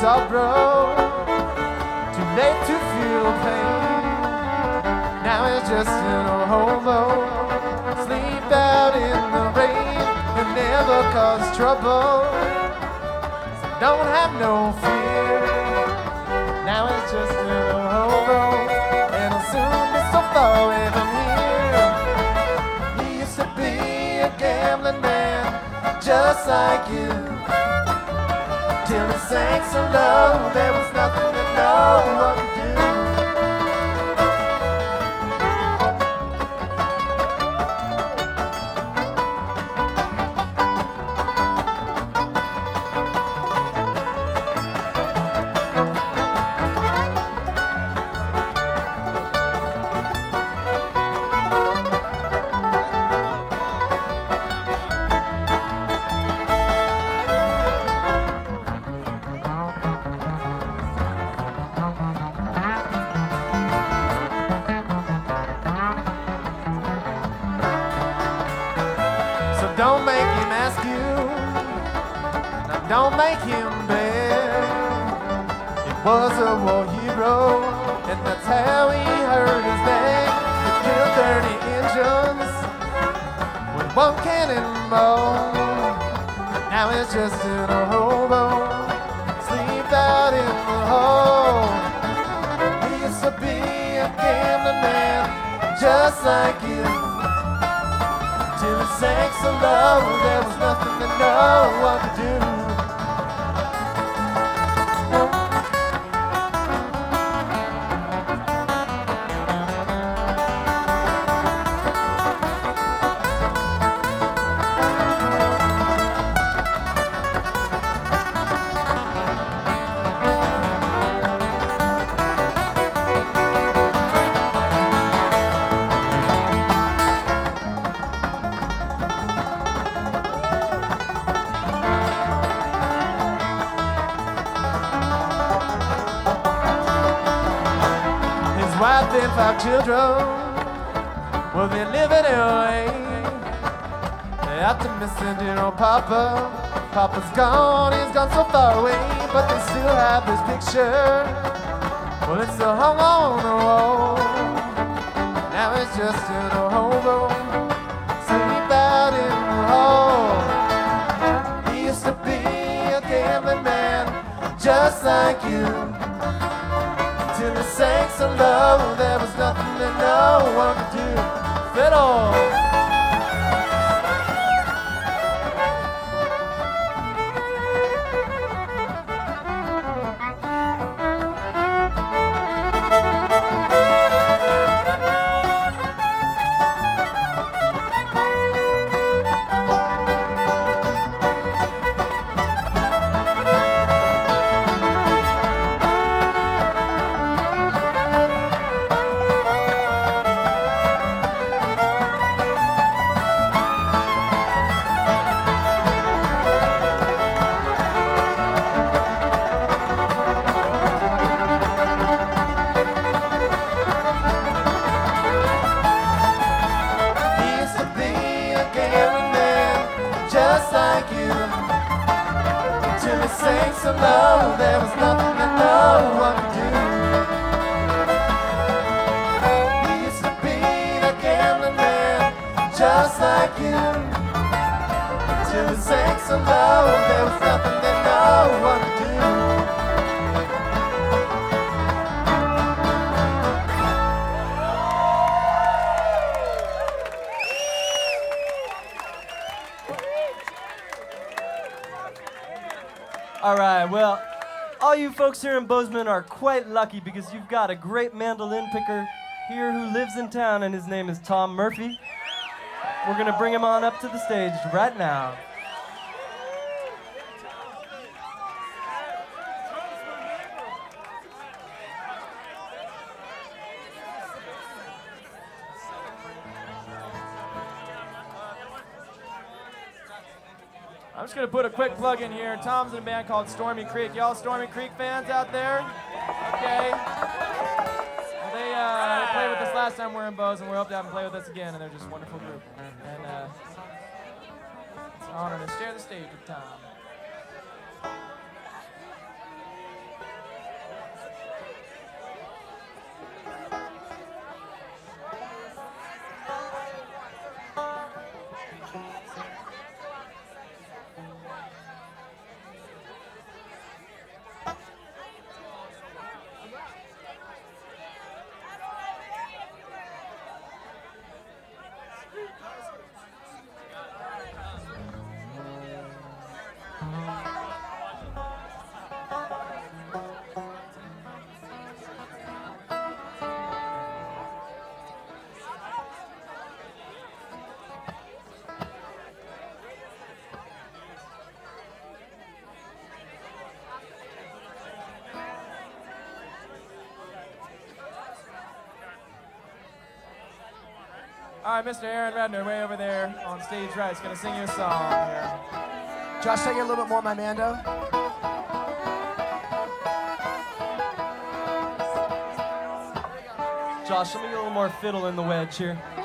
sorrow, too late to feel pain. Now he's just an old hobo, sleep out in the rain and never cause trouble. So don't have no fear. Now he's just an old hobo, and he'll soon be so far away from here. He used to be a gambling man, just like you. Till he sank so low, there was nothing to know what to do. Don't make him ask you, now don't make him beg. He was a war hero, and that's how he hurt his neck. He killed 30 Indians with one cannonball. Now he's just an old hobo, sleep out in the hall. He used to be a gambling man, just like you. Till it sank so low, there was nothing to know what to do. Wife and 5 children, well they live in LA. They're optimistic, you know, Papa's gone, he's gone so far away. But they still have this picture, well it's still hung on the wall. Now it's just an old hobo, sleep out in the hall. He used to be a gambling man, just like you. Till it sank so low, there was nothing to know what to do. Fiddle! Just like you, till it sank so low, there was nothing to know what to do. He used to be a gambling man, just like you, till it sank so low, there was nothing to know what to do. All right, well, all you folks here in Bozeman are quite lucky because you've got a great mandolin picker here who lives in town, and his name is Tom Murphy. We're gonna bring him on up to the stage right now. I'm just going to put a quick plug in here. Tom's in a band called Stormy Creek. Y'all Stormy Creek fans out there? Okay. Well, they played with us last time we were in Bozeman. We hope to have them play with us again, and they're just a wonderful group. And it's an honor to share the stage with Tom. All right, Mr. Aaron Redner, way over there on stage right, is going to sing you a song here. Josh, take it a little bit more, my Mando. Josh, let me get a little more fiddle in the wedge here.